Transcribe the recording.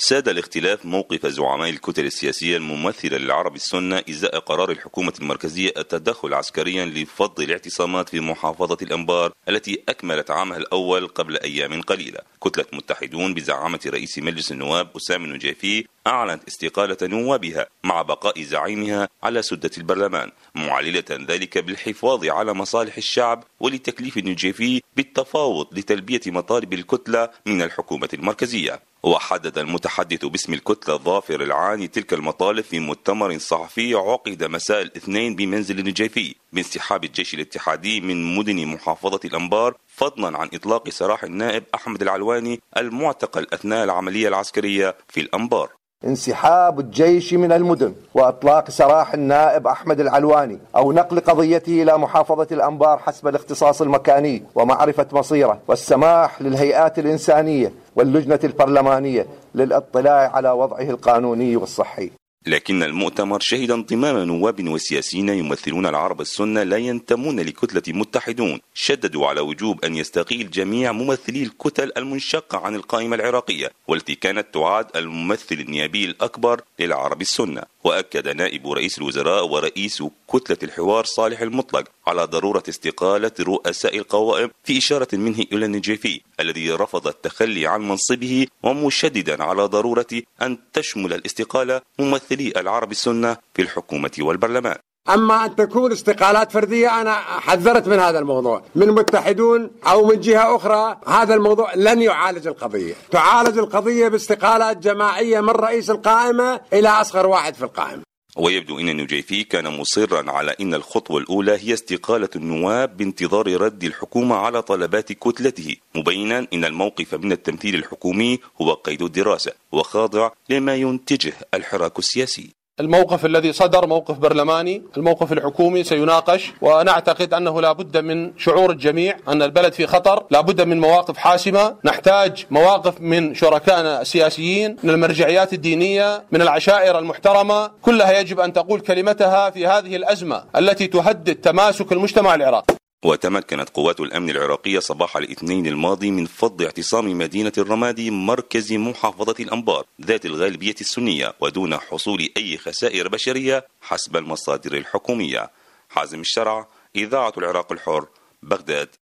ساد الاختلاف موقف زعماء الكتل السياسية الممثلة للعرب السنة إزاء قرار الحكومة المركزية التدخل عسكريا لفض الاعتصامات في محافظة الأنبار التي أكملت عامها الأول قبل أيام قليلة. كتلة متحدون بزعامة رئيس مجلس النواب أسامة النجيفي أعلنت استقالة نوابها مع بقاء زعيمها على سدة البرلمان، معللة ذلك بالحفاظ على مصالح الشعب ولتكليف النجيفي بالتفاوض لتلبية مطالب الكتلة من الحكومة المركزية. وحدد المتحدث باسم الكتلة ظافر العاني تلك المطالب في مؤتمر صحفي عقد مساء الاثنين بمنزل النجيفي بانسحاب الجيش الاتحادي من مدن محافظة الأنبار، فضلا عن إطلاق سراح النائب أحمد العلواني المعتقل أثناء العملية العسكرية في الأنبار. انسحاب الجيش من المدن وإطلاق سراح النائب أحمد العلواني أو نقل قضيته إلى محافظة الأنبار حسب الاختصاص المكاني ومعرفة مصيره، والسماح للهيئات الإنسانية واللجنة البرلمانية للاطلاع على وضعه القانوني والصحي. لكن المؤتمر شهد انضمام نواب وسياسيين يمثلون العرب السنة لا ينتمون لكتلة متحدون، شددوا على وجوب أن يستقيل جميع ممثلي الكتل المنشقة عن القائمة العراقية والتي كانت تعاد الممثل النيابي الأكبر للعرب السنة. وأكد نائب رئيس الوزراء ورئيس كتلة الحوار صالح المطلق على ضرورة استقالة رؤساء القوائم في إشارة منه إلى النجيفي الذي رفض التخلي عن منصبه، ومشددا على ضرورة أن تشمل الاستقالة ممثلي العرب السنة في الحكومة والبرلمان. أما أن تكون استقالات فردية أنا حذرت من هذا الموضوع من متحدون أو من جهة أخرى. هذا الموضوع لن يعالج القضية، تعالج القضية باستقالات جماعية من رئيس القائمة إلى أصغر واحد في القائمة. ويبدو أن النجيفي كان مصرا على أن الخطوة الأولى هي استقالة النواب بانتظار رد الحكومة على طلبات كتلته، مبينا أن الموقف من التمثيل الحكومي هو قيد الدراسة وخاضع لما ينتجه الحراك السياسي. الموقف الذي صدر موقف برلماني، الموقف الحكومي سيناقش، ونعتقد أنه لا بد من شعور الجميع أن البلد في خطر، لا بد من مواقف حاسمة، نحتاج مواقف من شركائنا السياسيين، من المرجعيات الدينية، من العشائر المحترمة، كلها يجب أن تقول كلمتها في هذه الأزمة التي تهدد تماسك المجتمع العراقي. وتمكنت قوات الأمن العراقية صباح الاثنين الماضي من فض اعتصام مدينة الرمادي مركز محافظة الأنبار ذات الغالبية السنية ودون حصول أي خسائر بشرية حسب المصادر الحكومية. حازم الشرع، إذاعة العراق الحر، بغداد.